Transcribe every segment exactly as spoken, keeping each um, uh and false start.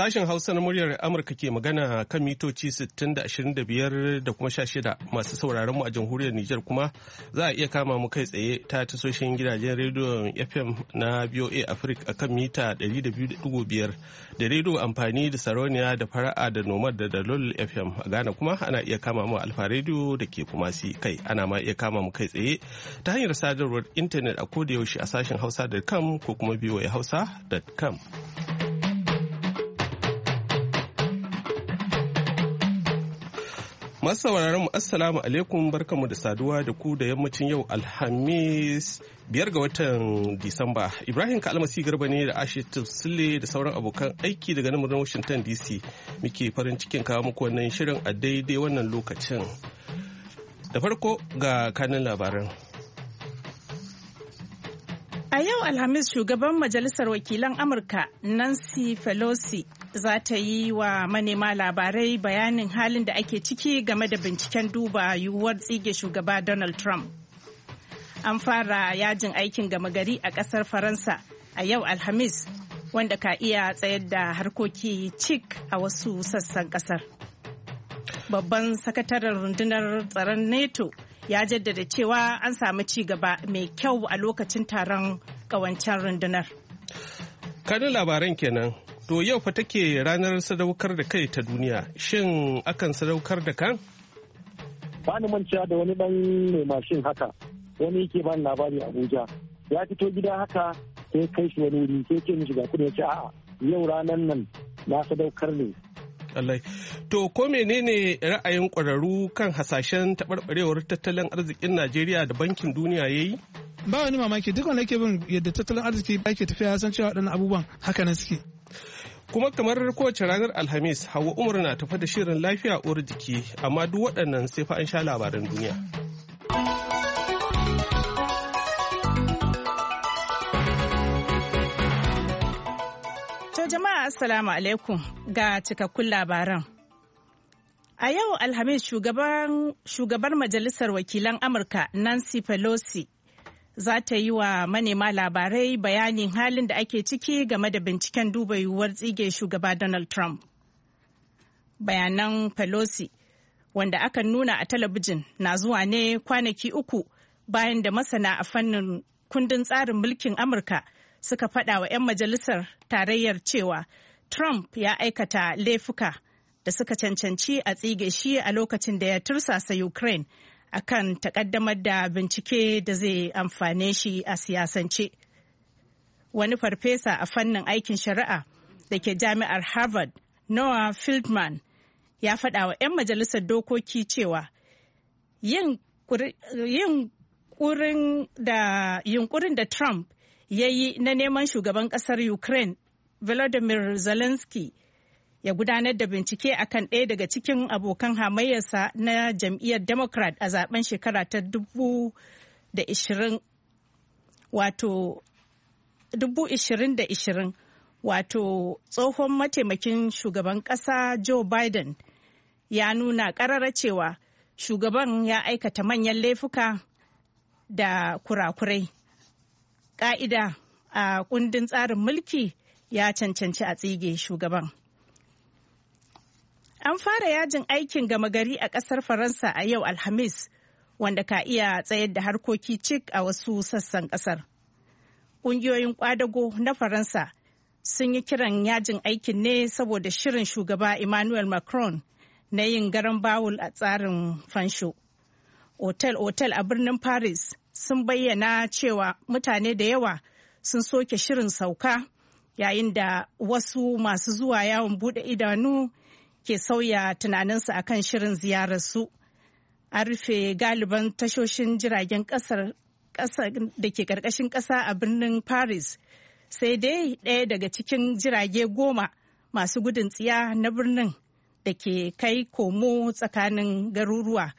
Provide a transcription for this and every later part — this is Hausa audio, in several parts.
Sashen Hausa na muryar Amurka ke magana kan mitoci sittin da ashirin da biyar da kuma sha shida. Masu sauraron mu a jamhuriyar Nijar kuma za a iya kama mu kai tsaye ta tasoshin gidajen rediyon F M na B O A Africa a kan mita ɗari da biyu da ɗigo biyar da rediyo amfani da sarauniya da fara'a da nomad da dalol F M. A Ghana kuma ana iya kama mu Alfa rediyo da ke Kumasi kai. Ana ma iya kama mu kai tsaye ta hanyar sadarwar intanet a kodayaushe a sashen hausa dot com ko kuma B O A hausa dot com. Masu sauraron mu assalamu alaikum, barkamu da saduwa da ku da yammacin yau Alhamis biyar ga watan Disamba. Ibrahim Kalmasi Garba ne da Ashitu Sule da sauran abokan aiki daga nan Washington D C muke farin cikin kawo muku wannan shirin a daidai wannan lokacin. Da farko ga kanin labaran. A yau Alhamis shugaban Majalisar Wakilan Amurka Nancy Pelosi za ta yi wa manema labarai bayanin halin da ake ciki game da binciken duba yiwuwar tsige shugaba Donald Trump. An fara yajin aikin gama gari a ƙasar Faransa a yau Alhamis wanda ka iya tsayar da harkoki cik a wasu sassan ƙasar. Babban sakataren rundunar tsaron NATO ya jaddada cewa an samu ci gaba mai kyau a lokacin taron ƙawancen rundunar. Kanin labaran kenan. To yau fa take ranar sadaukar da kai ta duniya. Shin akan sadaukar da kan? Ba ni mancewa da wani dan mai mashin haka. Wani yake ba ni labari Abuja. Ya fito gida haka sai kai shi wani wuri sai ce mishi ga kudi ya ce a'a yau ranar nan na sadaukar ne. Allah. To ko menene ra'ayin ƙwararru kan hasashen taɓarɓarewar tattalin arzikin Najeriya da Bankin Duniya yayi? Ba wani mamaki duk wanda yake bin yadda tattalin arziki ake tafiya san cewa waɗannan abubuwan haka nan suke. Kuma kamar kowace ranar Alhamis, Hauwa Umar na tafa da shirin lafiya uwar jiki, amma duk waɗannan sai fa an sha labaran duniya. To jama'a assalamu alaikum ga cikakkun labaran. A yau Alhamis shugabar Majalisar Wakilan Amurka Nancy Pelosi za ta yi wa manema labarai bayanin halin da ake ciki game da binciken duba yiwuwar tsige shugaba Donald Trump. Bayanan Pelosi, wanda aka nuna a talabijin, na zuwa ne kwanaki uku bayan da masana a fannin kundin tsarin mulkin Amurka suka faɗa wa 'yan majalisar tarayyar cewa Trump ya aikata laifuka da suka cancanci a tsige shi a lokacin da ya tursasa Ukraine akan takaddamar da bincike da zai amfane shi a siyasance. Wani farfesa a fannin aikin shari'a da ke jami'ar Harvard, Noah Feldman, ya faɗa wa 'yan majalisar dokoki cewa yin yunkurin da Trump ya yi na neman shugaban ƙasar Ukraine, Volodymyr Zelensky, ya gudanar da bincike akan ɗaya daga cikin abokan hamayyarsa na jam'iyyar Democrat a zaben shekara ta dubu da ishirin wato dubu ishirin da ishirin wato tsohon mataimakin shugaban ƙasa Joe Biden ya nuna ƙarara cewa shugaban ya aikata manyan laifuka da kurakurai. Ƙa'ida a kundin tsarin mulki ya cancanci a tsige shugaban. An fara yajin aikin gama gari a ƙasar Faransa a yau Alhamis, wanda ka iya tsayar da harkoki cik a wasu sassan ƙasar. Ƙungiyoyin ƙwadago na Faransa sun yi kiran yajin aikin ne saboda shirin shugaba Emmanuel Macron na yin garan bawul a tsarin fansho. Otel-otel a birnin Paris sun bayyana cewa mutane da yawa sun soke shirin sauka, yayin da wasu masu zuwa yawon buɗe idanu ke sauya tunaninsu akan shirin ziyararsu. An rufe galiban tashoshin jiragen ƙasar da ke ƙarƙashin ƙasa a birnin Paris, sai dai ɗaya daga cikin jirage goma masu gudun tsiya na birnin da ke kai komo tsakanin garuruwa.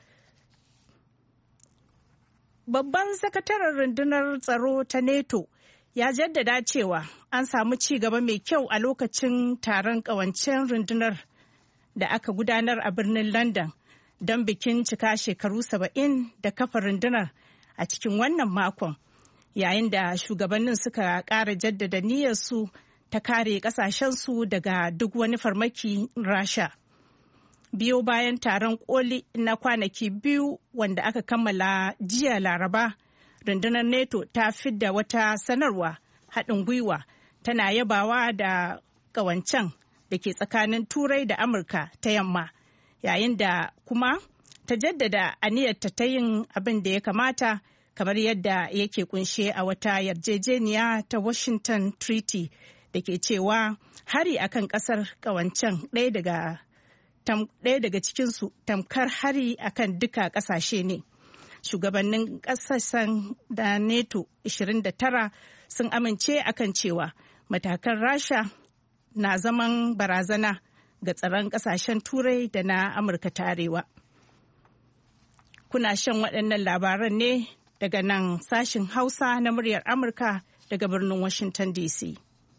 Babban sakataren rundunar tsaro ta NATO ya jaddada cewa an samu ci gaba mai kyau a lokacin taron ƙawancen rundunar da aka gudanar a birnin London don bikin cika shekaru saba'in da kafa rundunar a cikin wannan makon, yayin da shugabannin suka ƙara jaddada niyyarsu ta kare kasashensu daga duk wani farmaki Rasha. Biyo bayan taron koli na kwanaki biyu wanda aka kammala jiya Laraba, rundunar NATO ta fidda wata sanarwa haɗin gwiwa tana yabawa da ƙawancen da ke tsakanin Turai da Amurka ta yamma, yayin da kuma ta jaddada aniyarta ta yin abin da ya kamata kamar yadda yake kunshe a wata yarjejeniya ta Washington Treaty da ke cewa hari akan ƙasar ƙawancen ɗaya daga ɗaya daga cikinsu tamkar hari akan duka ƙasashe ne. Shugabannin ƙasashen da NATO ashirin da tara sun amince akan cewa matakan Rasha na zaman barazana ga tsaron ƙasashen Turai da na Amurka ta Arewa. Kuna shan waɗannan labaran ne daga nan sashin Hausa na muryar Amurka daga birnin Washington D C.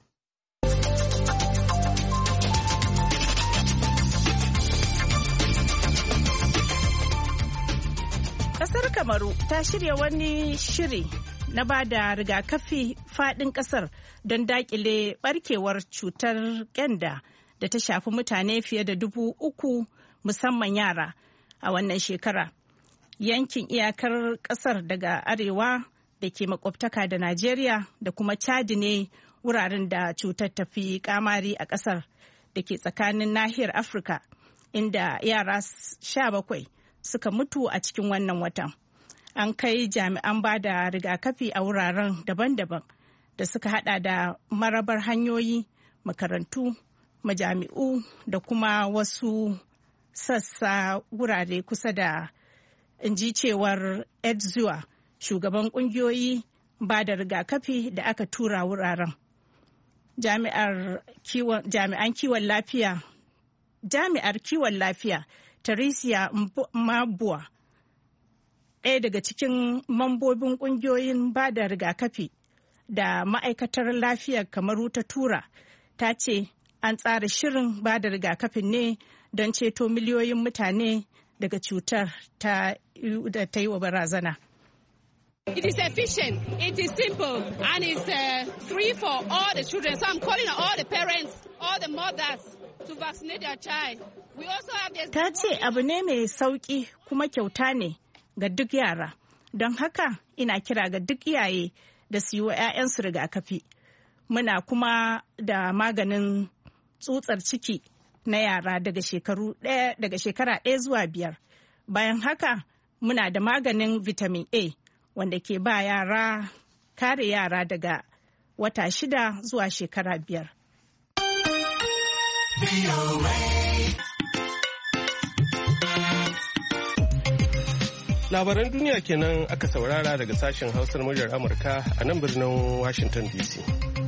Kasar Kamaru ta shirya wani shiri na ba da rigakafi faɗin ƙasar don daƙile ɓarkewar cutar ƙyanda da ta shafi mutane fiye da dubu uku musamman yara a wannan shekara. Yankin iyakar ƙasar daga arewa da ke makwabtaka da Najeriya da kuma Chadi ne wuraren da cutar ta fi kamari a ƙasar da ke tsakanin nahiyar Afirka, inda yara sha bakwai suka mutu a cikin wannan watan. An kai jami'an ba da rigakafi a wuraren daban-daban da suka hada da marabar hanyoyi, makarantu, majami'u da kuma wasu sassa wurare kusa da, in ji cewar Edzua, shugaban kungiyoyi ba da rigakafi da aka tura wuraren. Jami'an kiwon lafiya Jami'ar kiwon lafiya Teresa Mabua, ɗaya daga cikin mambobin ƙungiyoyin ba da rigakafi da ma'aikatar lafiyar Kamaru ta tura, ta ce an tsara shirin ba da rigakafin ne don ceto miliyoyin mutane daga cutar ta da ta yi wa barazana. It is efficient, it is simple, and it's uh, free for all the children. So I'm calling on all the parents, all the mothers to vaccinate their child. We also have this... Ta ce abu ne mai sauƙi kuma kyauta ne ga duk yara. Don haka ina kira ga duk iyaye da su yi wa 'ya'yansu rigakafi. Muna kuma da maganin tsutsar ciki na yara daga shekaru ɗaya daga shekara ɗaya zuwa biyar. Bayan haka muna da maganin vitamin A wanda ke ba yara kare yara daga wata shida zuwa shekara biyar. Labaran duniya kenan aka saurara daga sashen Hausar muryar Amurka a nan birnin Washington D C.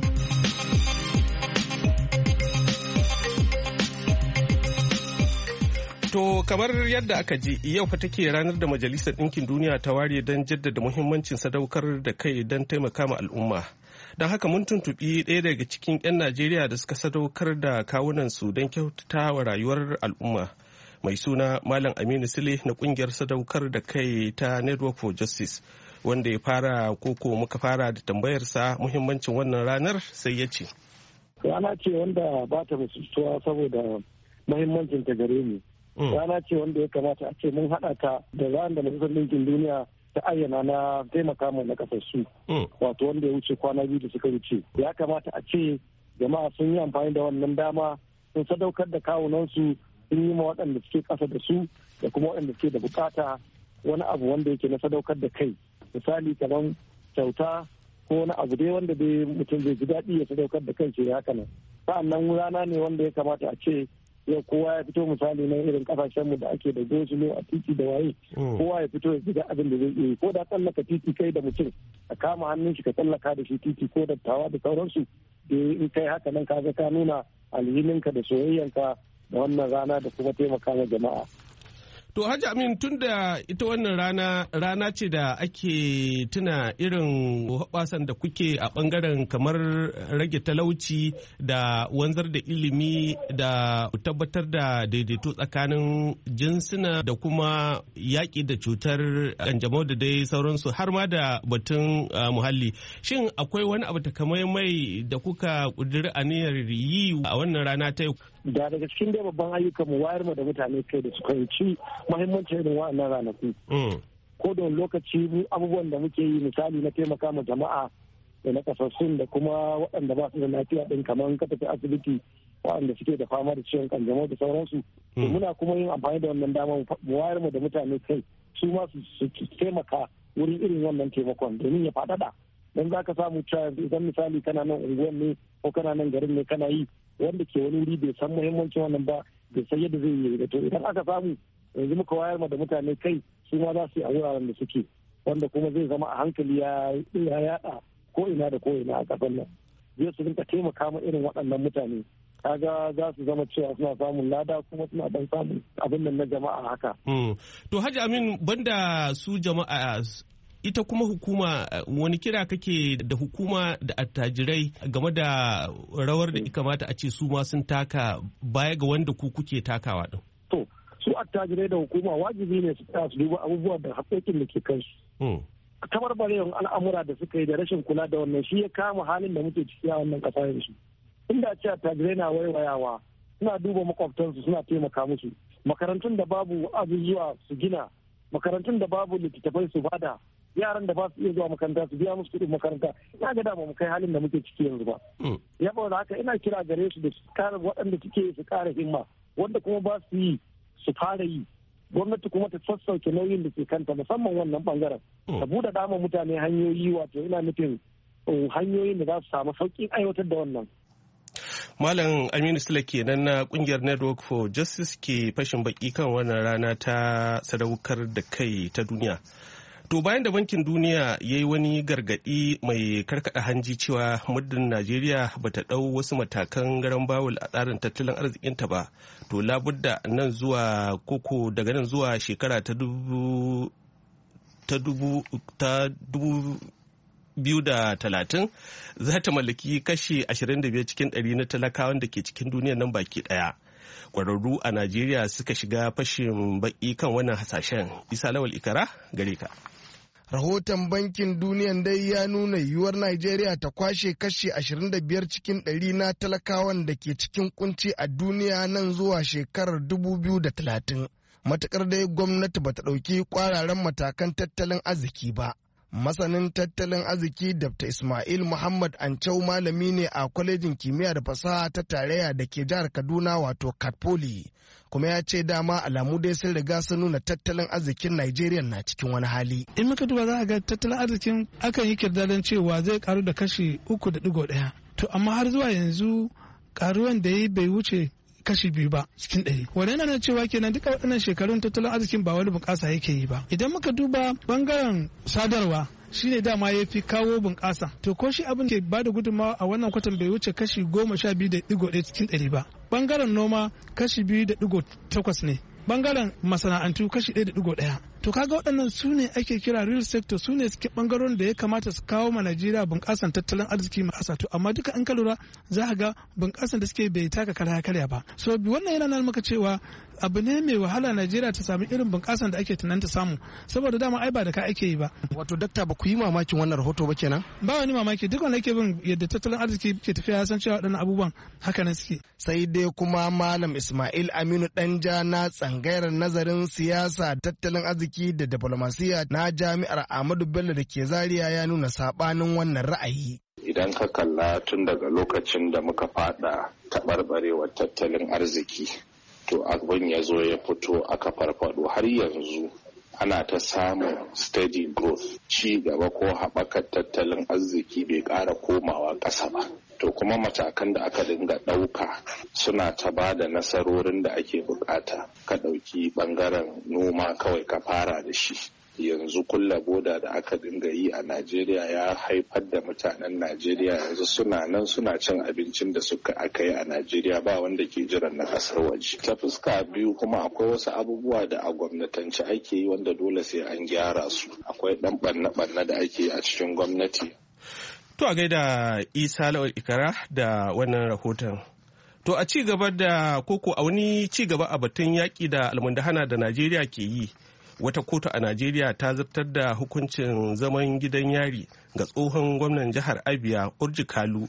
To kamar yadda aka ji yau fa take ranar da Majalisar Ɗinkin Duniya ta ware don jaddada muhimmancin sadaukar da kai don taimaka ma al'umma. Don haka mun tuntuɓi ɗaya daga cikin 'yan Najeriya da suka sadaukar da kawunansu don kyautata wa rayuwar al'umma. Mai suna Malam Aminu Sule na ƙungiyar sadaukar da kai ta Network for Justice, wanda ya fara koko muka fara da tambayarsa muhimmancin wannan ranar sai ya ce. Rana ce wanda ba ta musuwa saboda muhimmancin ta gare mu. Rana ce wanda ya kamata a ce mun haɗa ta da ranar da Majalisar Ɗinkin Duniya ta ayyana na taimaka mu na kasassu. Wato wanda ya wuce kwana biyu da suka wuce. Ya kamata a ce jama'a sun yi amfani da wannan dama sun sadaukar da kawunansu sun yi ma waɗanda suke ƙasa da su da kuma waɗanda suke da bukata wani abu wanda yake na sadaukar da kai. Misali kamar kyauta ko wani abu dai wanda dai mutum zai ji daɗi ya sadaukar da kai ce haka nan. Sa'annan rana ne wanda ya kamata a ce yau kowa ya fito misali na irin kasashen mu da ake da gosulo a titi da waye kowa ya fito ya ji abin da zai iya ko da tsallaka titi kai da mutum a kama hannun shi ka tsallaka da shi titi ko da tawa da sauransu in kai haka nan ka ga ka nuna alhininka da soyayyanka da wannan rana da kuma taimaka ma jama'a. To Hajji Amin, tun da ita wannan rana rana ce da ake tuna irin hoɓasan da kuke a ɓangaren kamar rage talauci da wanzar da ilimi da tabbatar da daidaito tsakanin jinsuna da kuma yaƙi da cutar kanjamau da dai sauransu har ma da batun muhalli. Shin akwai wani abu takamaimai da kuka ƙudiri aniyar yi a wannan rana ta yau? Da daga cikin dai babban ayyukan mu wayar mu da mutane kai da su fahimci muhimmancin irin wa'annan ranaku. Ko da lokaci abubuwan da muke yi misali na taimaka ma jama'a da na kasassun da kuma waɗanda ba su da lafiya ɗin kamar ka tafi asibiti waɗanda suke da fama da ciwon kanjamau da sauransu. Muna kuma yin amfani da wannan dama mu wayar mu da mutane kai su ma su taimaka wurin irin wannan taimakon domin ya faɗaɗa. Don za ka samu cewa idan misali kana nan unguwan ne ko kana nan garin ne kana yi wanda ke wani wuri bai san muhimmancin wannan ba bai san yadda zai yi da to idan aka samu yanzu muka wayar ma da mutane kai su ma za su yi a wuraren da suke wanda kuma zai zama a hankali ya yada ko ina da ko ina a kasar nan zai su rinka taimaka ma irin waɗannan mutane kaga za su zama cewa suna samun lada kuma suna dan samun abin nan na jama'a haka. To Hajji Amin, banda su jama'a ita kuma hukuma wani kira kake da hukuma da attajirai game da rawar da kamata a ce su ma sun taka baya ga wanda ku kuke takawa din? To su attajirai da hukuma wajibi ne su tsaya su duba abubuwan da haƙoƙin da ke kansu. Tabarbarewar al'amura da suka yi da rashin kula da wannan shi ya kama halin da muke ciki a wannan ƙasa yanzu. Inda ce attajirai na waiwayawa suna duba makwabtansu suna taimaka musu. Makarantun da babu azuzuwa su gina, makarantun da babu littattafai su bada, yaran da ba su iya zuwa makaranta su biya musu kuɗin makaranta ina ga dama mu kai halin da muke ciki yanzu ba. Ya da haka ina kira gare su da su kara waɗanda suke su kara himma wanda kuma ba su yi su fara yi gwamnati kuma ta sassauke nauyin da ke kanta musamman wannan bangaren ta buɗe dama mutane hanyoyi wato ina nufin hanyoyin da za su samu sauƙin aiwatar da wannan. Malam Aminu Sula kenan na kungiyar Network for Justice ke fashin baki kan wannan rana ta sadaukar da kai ta duniya. To bayan da Bankin Duniya ya yi wani gargaɗi mai karkaɗa hanji cewa muddin Najeriya ba ta ɗau wasu matakan garan bawul a tsarin tattalin arzikinta ba, to labudda nan zuwa koko daga nan zuwa shekara ta dubu ta dubu ta dubu biyu da talatin za ta mallaki kashi ashirin da biyar cikin ɗari na talakawan da ke cikin duniyar nan baki ɗaya. Ƙwararru a Najeriya suka shiga fashin baki kan wannan hasashen. Isa Lawal Ikara gare ka. Rahoton Bankin Duniyan dai ya nuna yiwuwar Najeriya ta kwashe kashi ashirin da biyar cikin ɗari na talakawan da ke cikin kunci a duniya nan zuwa shekarar dubu biyu da talatin. Matuƙar dai gwamnati ba ta ɗauki ƙwararren matakan tattalin arziki ba. Masanin tattalin arziki Doctor Ismail Muhammad Ancau malami ne a kwalejin kimiyya da fasaha ta tarayya da ke jihar Kaduna wato Katpoli, kuma ya ce dama alamu dai sun riga sun nuna tattalin arzikin Najeriya na cikin wani hali. In muka duba za a ga tattalin arzikin akan yi kirdadan cewa zai karu da kashi uku da digo ɗaya. To amma har zuwa yanzu karuwan da ya bai wuce kashi biyu ba cikin ɗari. Wannan yana cewa kenan duka waɗannan shekarun tattalin arzikin ba wani bunƙasa yake yi ba. Idan muka duba bangaren sadarwa shi ne dama ya fi kawo bunƙasa. To ko shi abin ke ba da gudunmawa a wannan kwatan bai wuce kashi goma sha biyu da ɗigo ɗaya cikin ɗari ba. Bangaren noma kashi biyu da ɗigo takwas ne. Bangaren masana'antu kashi ɗaya da ɗigo ɗaya. To kaga waɗannan su ne ake kira real sector, su ne suke ɓangarorin da ya kamata su kawo ma Najeriya bunƙasan tattalin arziki mai ƙasa. To amma duka in ka lura za ka ga bunƙasan da suke bai taka karya karya ba. So wannan yana nan maka cewa abu ne mai wahala Najeriya ta sami irin bunƙasan da ake tunan ta samu saboda dama ai ba da ka ake yi ba. Wato dakta ba ku yi mamakin wannan rahoto ba kenan? Ba wani mamaki, duk wanda yake bin yadda tattalin arziki ke tafiya ya san cewa waɗannan abubuwan haka nan suke. Sai dai kuma Malam Ismail Aminu Danja na tsangayar nazarin siyasa, tattalin arziki da diplomasiya na Jami'ar Ahmadu Bello da ke Zaria ya nuna sabanin wannan ra'ayi. Idan ka kalla tun daga lokacin da muka fada taɓarɓarewar tattalin arziki, to abin ya zo ya fito aka farfado har yanzu ana ta samun steady growth, ci gaba ko haɓakar tattalin arziki bai ƙara komawa ƙasa ba. To kuma matakan da aka dinga ɗauka suna ta ba da nasarorin da ake bukata. Ka ɗauki ɓangaren noma kawai ka fara da shi. yanzu kulla boda da aka dinga yi a Najeriya ya haifar da mutanen Najeriya yanzu suna nan suna cin abincin da suka aka yi a Najeriya ba wanda ke jiran na kasar waje. Ta fuska biyu kuma akwai wasu abubuwa da a gwamnatance ake yi wanda dole sai an gyara su. Akwai ɗan ɓanna-ɓanna da ake yi a cikin gwamnati. To a gaida Isa Lawal Ikara da wannan rahoton. To a ci gaba da koko a wani ci gaba a batun yaƙi da almundahana da Najeriya ke yi. Wata kotu a Najeriya ta zartar da hukuncin zaman gidan yari ga tsohon gwamnan jihar Abia Orji Kalu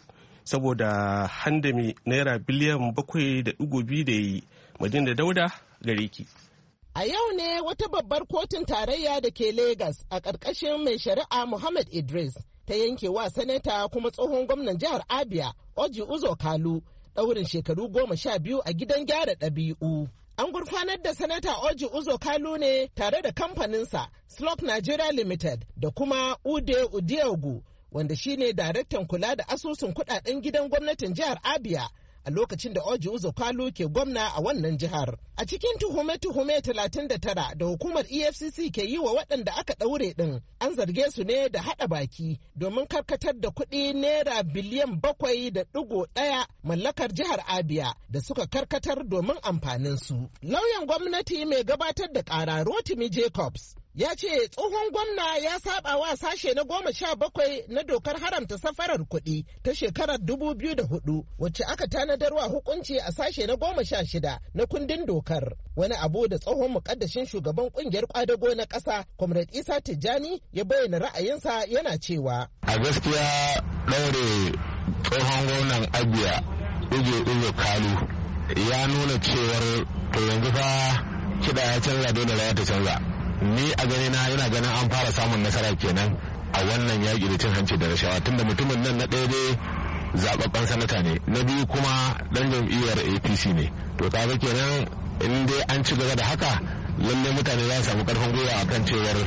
saboda handame naira biliyan bakwai da ɗigo biyu da yi. Madina Dauda gare ki. A yau ne wata babbar kotun tarayya da ke Legas a ƙarƙashin mai shari'a Muhammad Idris ta yanke wa sanata kuma tsohon gwamnan jihar Abia Orji Uzo Kalu ɗaurin shekaru goma sha biyu a gidan gyara ɗabi'u. An gurfanar da Sanata Orji Uzo Kalu ne tare da kamfaninsa Slok Nigeria Limited da kuma Ude Udiogu wanda shine daraktan kula da asusun kudaden gidan gwamnatin jihar Abia a lokacin da Orji Uzo Kalu ke gwamna a wannan jihar. A cikin tuhume-tuhume talatin da tara da hukumar E F C C ke yi wa waɗanda aka ɗaure ɗin, an zarge su ne da haɗa baki domin karkatar da kuɗi naira biliyan bakwai da ɗigo ɗaya mallakar jihar Abia da suka karkatar domin amfanin su. Lauyan gwamnati mai gabatar da ƙara Rotimi Jacobs ya ce tsohon gwamna ya saba wa sashe na goma sha bakwai na dokar haramta safarar kuɗi ta shekarar dubu biyu da hudu wacce aka tanadarwa hukunci a sashe na goma sha shida na kundin dokar. Wani abu da tsohon mukaddashin shugaban kungiyar kwadago na ƙasa Comrade Isa Tijjani ya bayyana ra'ayinsa yana cewa. A gaskiya ɗaure tsohon gwamnan Abia Uzo Uzo Kalu ya nuna cewar to yanzu fa kiɗa ya canza dole ya ta canza. Ni a gani na yana ganin an fara samun nasara kenan a wannan yaƙi da cin hanci da rashawa tunda mutumin nan na ɗaya dai zababben sanata ne na biyu kuma ɗan jam'iyyar A P C ne to kaga kenan in dai an ci gaba da haka lalle mutane za su samu ƙarfin gwiwa akan cewar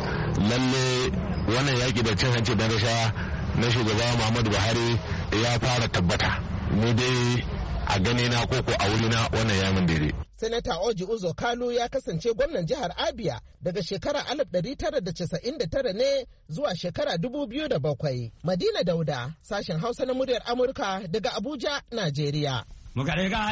lalle wannan yaƙi da cin hanci da rashawa na shugaba Muhammadu Buhari ya fara tabbata ni dai a gani na koko a wuri na wannan yamin daidai. Sanata Orji Uzo Kalu ya kasance gwamnan jihar Abia daga shekara alif ɗari tara da casa'in da tara ne zuwa shekara dubu biyu da bakwai. Madina Dauda, sashen Hausa na muryar Amurka daga Abuja, Najeriya. To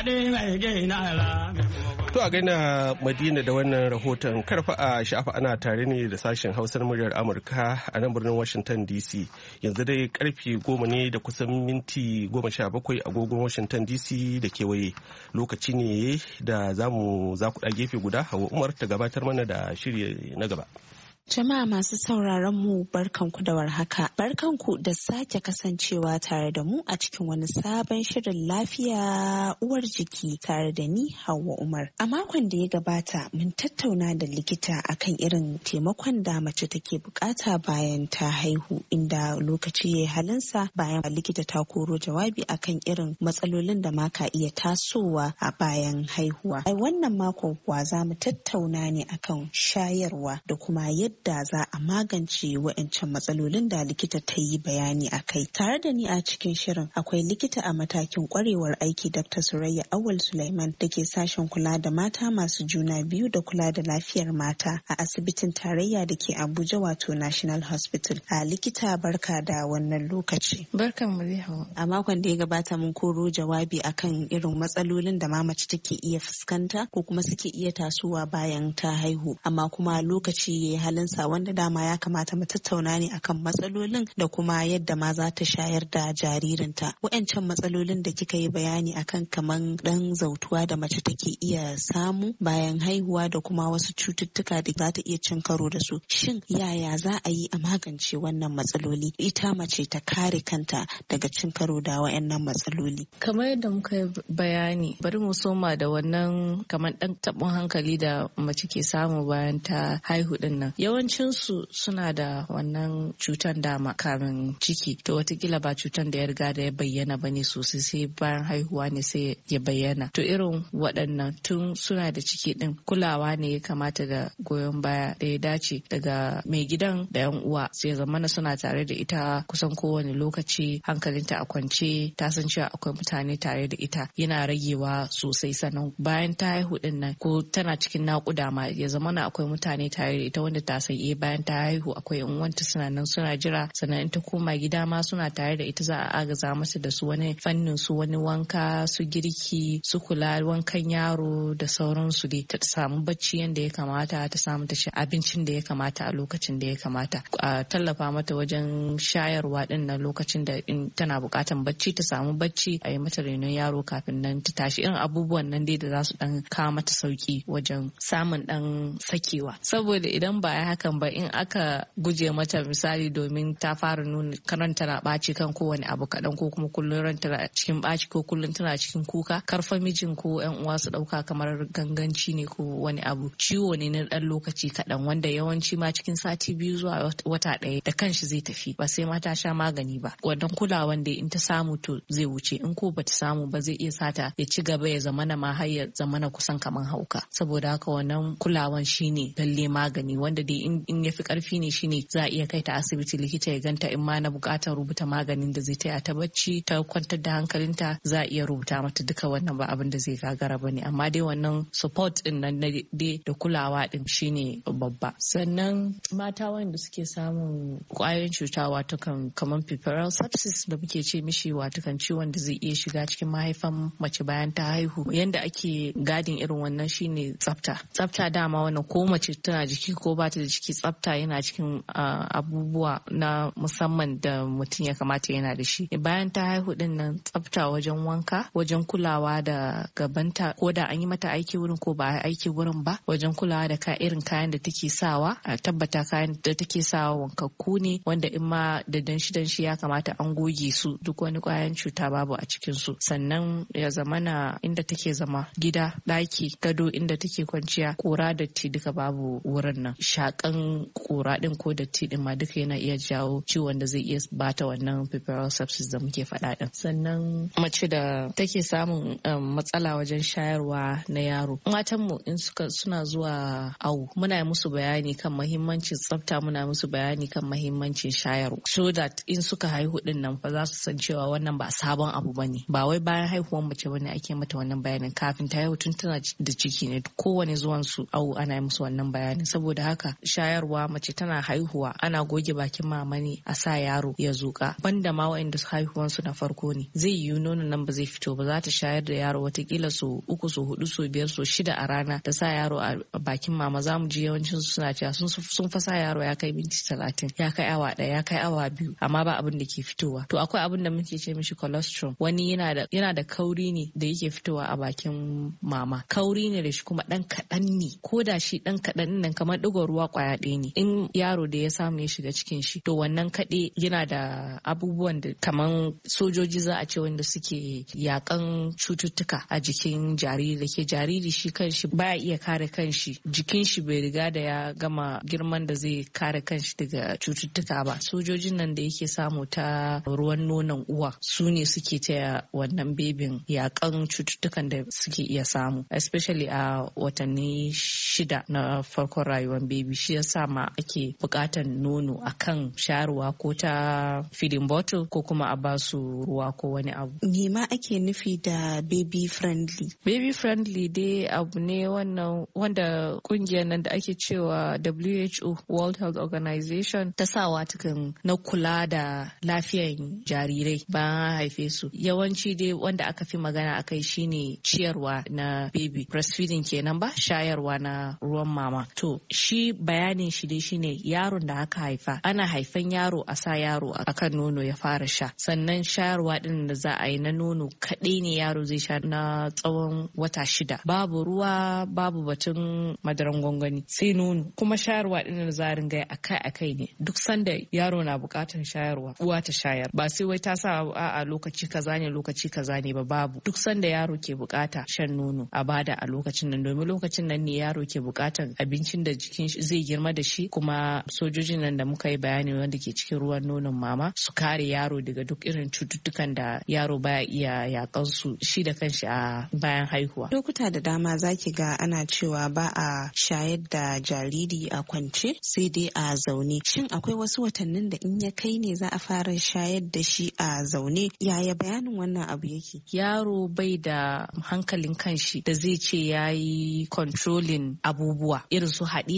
a gaina Madina da wannan rahoton karfa a sha'afa ana tare ne da sashen hausar muryar Amurka a nan birnin Washington D C. Yanzu dai karfe goma ne da kusan minti goma sha bakwai agogon Washington D C da kewaye. Lokaci ne da za mu za ku gefe guda Hawa Umar ta gabatar mana da shiri na gaba. Jama'a masu sauraron mu barkanku da warhaka. Barkanku da sake kasancewa tare da mu a cikin wani sabon shirin lafiya uwar jiki tare da ni Hauwa Umar. A makon da ya gabata mun tattauna da likita akan irin taimakon da mace take bukata bayan ta haihu inda lokaci ya halinsa bayan likita ta koro jawabi akan irin matsalolin da ma ka iya tasowa a bayan haihuwa. A wannan makon kuwa za mu tattauna ne akan shayarwa da kuma yadda da za a magance waɗancan matsalolin da likita ta yi bayani a kai. Tare da ni a cikin shirin akwai likita a matakin kwarewar aiki Doctor Surayya Awal Sulaiman da ke sashen kula da mata masu juna biyu da kula da lafiyar mata a asibitin tarayya da ke Abuja wato National Hospital. A likita barka da wannan lokaci. Barkan mu dai Hawa. A makon da ya gabata mun koro jawabi akan irin matsalolin da mamaci take iya fuskanta ko kuma suke iya tasowa bayan ta haihu amma kuma lokaci ya yi halin sa wanda dama ya kamata mu tattauna ne akan matsalolin da kuma yadda ma za ta shayar da jaririnta. Wa'ancan matsalolin da kika yi bayani akan kaman dan zautuwa da mace take iya samu bayan haihuwa da kuma wasu cututtuka da za ta iya cin karo da su. Shin yaya za a yi a magance wannan matsaloli? Ita mace ta kare kanta daga cin karo da wa'annan matsaloli. Kamar yadda muka yi bayani, bari mu soma da wannan kamar dan tabon hankali da mace ke samu bayan ta haihu din nan. Yawancinsu suna da wannan cutar dama kamin ciki to watakila ba cutar da ya riga da ya bayyana ba ne sosai sai bayan haihuwa ne sai ya bayyana. To irin waɗannan tun suna da ciki ɗin kulawa ne ya kamata da goyon baya da ya dace daga mai gidan da yan uwa sai zamana suna tare da ita kusan kowane lokaci hankalinta a kwance ta san cewa akwai mutane tare da ita yana ragewa sosai sannan bayan ta haihu ɗin nan ko tana cikin naƙuda ma ya zamana akwai mutane tare da ita wanda ta san eh bayan ta haihu akwai yan uwanta suna nan suna jira, sannan in ta koma gida ma suna tare da ita, za a agaza masa da su wani fannin su wani wanka, su girki, su kula wankan yaro da sauransu dai, ta samu bacci yanda ya kamata, ta samu ta sha abincin da ya kamata a lokacin da ya kamata, a tallafa mata wajen shayarwa din na lokacin da in tana bukatan bacci ta samu bacci, a yi mata renon yaro kafin nan ta tashi, irin abubuwan nan dai da za su dan kawo mata sauki wajen samun dan sakewa. Saboda idan ba ya hakan ba, in aka guje mata misali domin ta fara nuna karanta na ɓaci kan kowane abu kaɗan, ko kuma kullum ranta cikin ɓaci, ko kullum tana cikin kuka, karfa mijin ko yan uwa su ɗauka kamar ganganci ne ko wani abu. Ciwo ne na ɗan lokaci kaɗan wanda yawanci ma cikin sati biyu zuwa wata ɗaya da kanshi zai tafi, ba sai ma ta sha magani ba. Wannan kulawan da in ta samu to zai wuce, in ko bata samu ba zai iya sata ya ci gaba ya zamana ma har ya zamana kusan kaman hauka. Saboda haka wannan kulawan shine lalle magani, wanda dai in ya fi karfi ne shine za a iya kai ta asibiti, likita ya ganta, in ma na bukatar rubuta maganin da zai taya ta bacci ta kwantar da hankalinta, za a iya rubuta mata duka wannan, ba abin da zai gagara ba ne. Amma dai wannan support din nan dai da kulawa din shine babba. Sannan mata wanda suke samun kwayoyin cuta wato kan kaman puerperal sepsis da muke ce mishi, wato kan ciwon da zai iya shiga cikin mahaifan mace bayan ta haihu, yanda ake gadin irin wannan shine tsafta. Tsafta dama wannan ko mace tana jiki ko ba ta da jiki, tsafta yana cikin abubuwa na musamman da mutum ya kamata yana da shi. Bayan ta haihu din nan, tsafta wajen wanka, wajen kulawa da gabanta, ko da an yi mata aiki wurin ko ba a aiki wurin ba, wajen kulawa da ka irin kayan da take sawa, a tabbata kayan da take sawa wankakku ne, wanda in ma da danshi danshi ya kamata an goge su, duk wani kwayan cuta babu a cikin su. Sannan ya zamana inda take zama, gida, daki, gado, inda take kwanciya, kura, datti duka babu wurin nan. Shakan kura din ko datti din ma duka yana iya jawo ciwon da zai iya bata wannan puerperal sepsis da muke faɗa din. Sannan mace da take samun um, matsala wajen shayarwa na yaro, matan mu in suka suna zuwa awu, muna musu bayani kan mahimmancin tsafta, muna musu bayani kan mahimmancin shayarwa, so that in suka haihu din nan fa za su san cewa wannan ba sabon abu bane, ba wai bayan haihuwar mace bane ake mata wannan bayanin, kafin ta haihu tun tana da ciki ne, kowane zuwan su awu ana yi musu wannan bayanin. Saboda haka shayarwa, mace tana haihuwa ana goge bakin mama ne a sa yaro ya zuƙa, banda ma waɗanda haihuwan su na farko ne, zai yiwu nonon nan ba zai fito ba, za ta shayar da yaro watakila so uku so hudu so biyar so shida a rana, ta sa yaro a bakin mama. Za mu ji yawancin su suna cewa sun sun fa sa yaro ya kai minti talatin, ya kai awa ɗaya, ya kai awa biyu, amma ba abin da ke fitowa. To akwai abin da muke ce mishi colostrum, wani yana da yana da kauri ne da yake fitowa a bakin mama, kauri ne da shi kuma dan kaɗan ne, ko da shi dan kaɗan nan kamar ɗigon ruwa kwaya ɗaya ne, in yaro da ya samu ya shiga cikin shi, to wannan kaɗe yana da abubuwan da kaman sojoji za a ce wanda suke yakan cututtuka a jikin jariri, da ke jariri shi kanshi baya iya kare kanshi, jikin shi bai riga da ya gama girman da zai kare kanshi daga cututtuka ba. Sojojin nan da yake samu ta ruwan nonon uwa, su ne suke taya wannan bebin yakan cututtukan da suke iya samu, especially a watanni shida na farkon rayuwar bebi. Shi yasa ma ake bukatan nono akan shayarwa, ko ta feeding bottle ko kuma a basu ruwa ko wani abu. Me ma ake nufi da baby friendly? Baby friendly dai abu ne wannan wanda kungiyar nan da ake cewa W H O, World Health Organization, ta sawa tukan na kula da lafiyan jarirai bayan haife su. Yawanci dai wanda aka fi magana akai shine ciyarwa na baby, breastfeeding kenan ba, shayarwa na ruwan mama. To shi bayanin shi dai shine yaron da aka haifa, ana haifan yaro a sa yaro akan nono ya fara sha, sannan shayarwa din da za a yi na nono kaɗai ne yaro zai sha na tsawon wata shida, babu ruwa, babu batun madaran gwangwani, sai nono. Kuma shayarwa din da za a ringa akai akai ne, duk sanda yaro na bukatar shayarwa uwa ta shayar, ba sai wai ta sa a lokaci kaza ne lokaci kaza ne ba, babu, duk sanda yaro ke bukata shan nono a bada a lokacin nan, domin lokacin nan ne yaro ke bukatan abincin da jikin shi zai girma da shi, kuma sojojin nan da muka yi bayani wanda ke cikin ruwan nonon mama su kare yaro daga duk irin cututtukan da yaro baya iya yakan su shi da kanshi a bayan haihuwa. Lokuta da dama zaki ga ana cewa ba a shayar da jariri a kwance, sai dai a zaune. Shin akwai wasu watannin da in ya kai ne za a fara shayar da shi a zaune? Yaya bayanin wannan abu yake? Yaro bai da hankalin kanshi da zai ce ya yi controlling abubuwa irin su haɗiya, su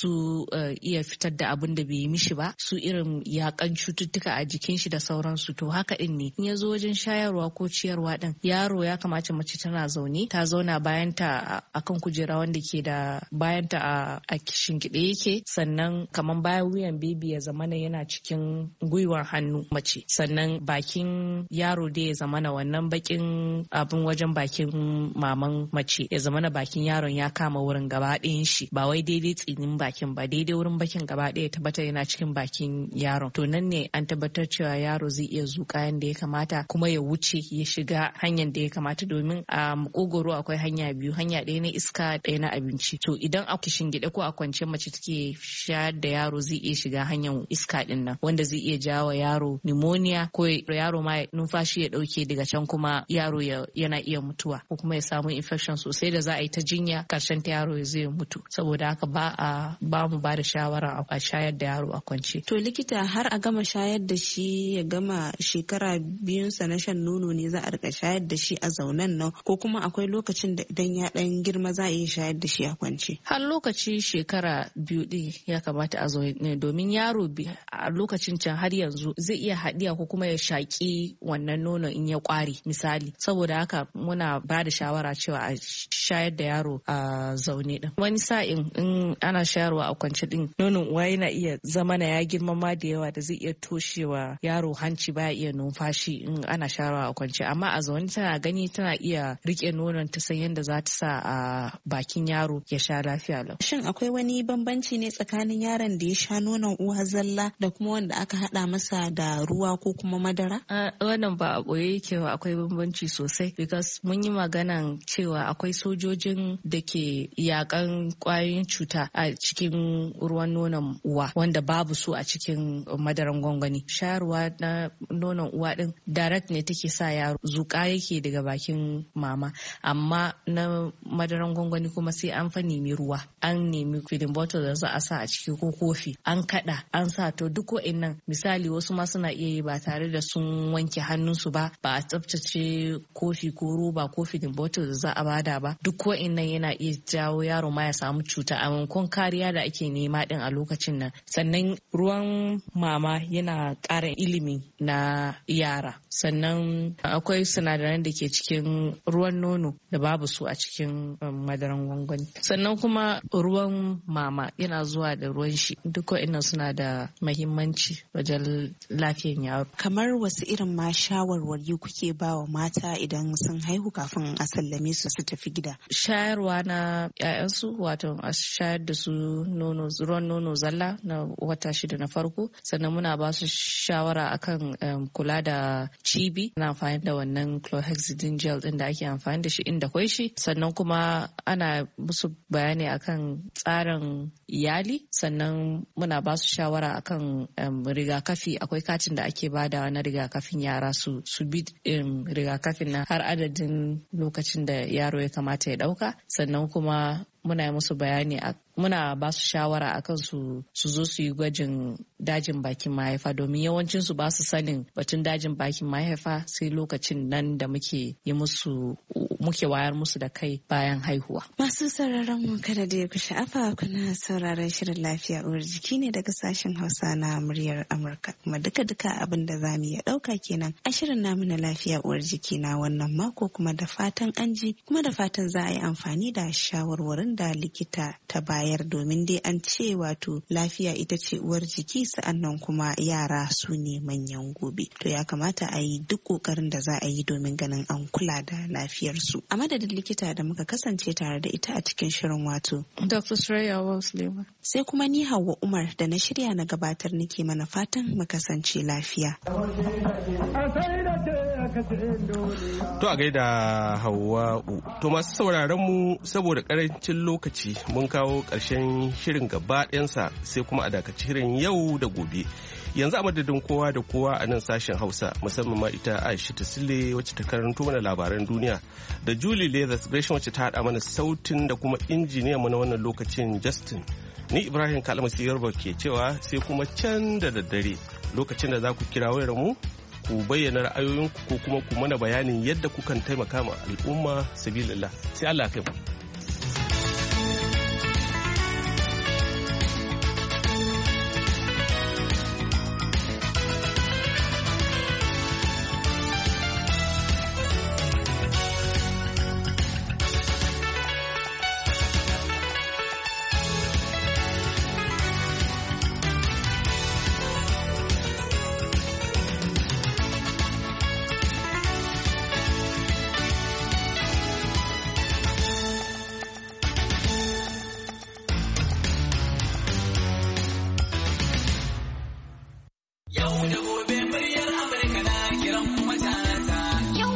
su uh, iya fitar da abin da bai yi mishi ba, su irin yakan cututtuka a jikin shi da sauransu. To haka din ne in ya zo wajen shayarwa ko ciyarwa din, yaro ya kamata mace tana zaune ta zauna bayan ta akan kujera wanda ke da bayan ta a, a shinkiɗe yake, sannan kaman bayan wuyan bebi ya zamana yana cikin gwiwar hannu mace, sannan bakin yaro da ya zamana wannan bakin abin wajen bakin maman mace ya zamana bakin yaron ya kama wurin gaba ɗayan shi, ba wai daidai tsinin bakin ba, daidai wurin bakin gaba ɗaya tabbatar yana cikin bakin yaron. To nan ne an tabbatar cewa yaro zai iya zuƙa yanda ya kamata kuma ya wuce ya shiga hanyar da ya kamata, domin a makogoro akwai hanya biyu, hanya ɗaya na iska ɗaya na abinci. To idan a gida ko a kwance mace take shayar da yaro zai iya shiga hanyar iska ɗin nan, wanda zai iya jawo yaro pneumonia ko yaro ma numfashi ya ɗauke, daga can kuma yaro yana iya mutuwa ko kuma ya samu infection sosai da za a yi ta jinya, karshen ta yaro zai mutu. Saboda haka ba a ba mu ba da shawara a shayar da yaro a kwance. To likita, har a gama shayar da shi ya gama shekara biyunsa na shan nono ne za a rika shayar da shi a zaunen nan, ko kuma akwai lokacin da idan ya dan girma za a iya shayar da shi a kwance? Har lokaci shekara biyu din ya kamata a zaune, domin yaro a lokacin can har yanzu zai iya haɗiya ko kuma ya shaƙi wannan nono in ya ƙware misali. Saboda haka muna ba da shawara cewa a shayar da yaro a zaune din. Wani sa'in in ana shayarwa a kwance din, nonon uwa yana iya zama na ya girma ma da yawa da zai iya toshewa yaro hanci, baya iya numfashi in ana shayarwa a kwance. Amma a zaune tana gani tana iya rike nonon ta san yadda za ta sa a bakin yaro ya sha lafiya lau. Shin akwai wani bambanci ne tsakanin yaron da ya sha nonon uwa zalla da kuma wanda aka hada masa da ruwa ko kuma madara? Wannan ba a boye yake ba, akwai bambanci sosai, because mun yi maganan cewa akwai sojojin da ke yakan kwayoyin cuta a cikin ruwan nonon uwa wanda babu su a cikin madaran gwangwani. Shayarwa na nonon uwa din direct ne take sa yaro zuƙa yake daga bakin mama, amma na madaran gwangwani kuma sai an fa nemi ruwa, an nemi feeding bottle da za a sa a ciki ko kofi, an kada an sa. To duk wa'annan misali wasu ma suna iya yi ba tare da sun wanke hannunsu ba, ba a tsaftace kofi ko roba ko feeding bottle da za a bada ba. Duk wa'annan yana iya jawo yaro ma ya samu cuta a maimakon kariya da ake nema din a lokacin nan. Sannan ruwan mama yana ƙara ilimi na yara. Sannan akwai sinadaran da ke cikin ruwan nono da babu su a cikin madaran gwangwani. Sannan kuma ruwan mama yana zuwa da ruwan shi. Duk wa'annan suna da mahimmanci wajen lafiyan yaro. Kamar wasu irin ma shawarwari kuke ba wa mata idan sun haihu kafin a sallame su su tafi gida? Shayarwa na 'ya'yansu, wato a shayar da su nono, ruwan nono zalla na wata shida na farko. Sannan muna ba su shawara akan um, kula da cibi, ana amfani da wannan chlorhexidine gel din da ake amfani da shi inda kwai shi. Sannan kuma ana musu bayani akan tsarin iyali. Sannan muna ba su shawara akan um, rigakafi. Akwai katin da ake bada na rigakafin yara su su bi um, rigakafin nan har adadin lokacin da yaro ya kamata ya dauka. Sannan kuma muna yi musu bayani, muna ba su shawara akan su su zo su yi gwajin dajin bakin mahaifa, domin yawancin su ba su sanin batun dajin bakin mahaifa sai lokacin nan da muke yi musu muke wayar musu da kai bayan haihuwa. Masu sauraron mu kada da ku sha'afa, kuna sauraron shirin lafiya uwar jiki ne daga sashen Hausa na muryar Amurka, kuma duka duka abin da zamu iya dauka kenan a shirin namu na lafiya uwar jiki na wannan mako, kuma da fatan an ji, kuma da fatan za a yi amfani da shawarwarin da likita ta bayar, domin dai an ce wato lafiya ita ce uwar jiki, sa'annan kuma yara su ne manyan gobe. To ya kamata a yi duk kokarin da za a yi domin ganin an kula da lafiyarsu. A madadin likita da muka kasance tare da ita a cikin shirin, wato Doctor Suraya Waslema, sai kuma ni Hauwa Umar da na shirya na gabatar nake mana fatan mu kasance lafiya. To a gaida Hauwa. To masu sauraron mu, saboda karancin lokaci mun kawo ƙarshen shirin gaba ɗayansa, sai kuma a dakaci shirin yau da gobe. Yanzu a madadin kowa da kowa a nan sashen Hausa, musamman ma ita Aisha Tasile wacce ta karanto mana labaran duniya, da Julie Leathers Gresham wacce ta haɗa mana sautin, da kuma injiniyan mu na wannan lokacin Justin. Ni Ibrahim Kalmasi Yarba ke cewa sai kuma can da daddare lokacin da za ku kira wayar mu ku bayyana ra'ayoyinku ko kuma ku mana bayanin yadda kukan taimaka ma al'umma sabilillah. Sai Allah ya kai mu.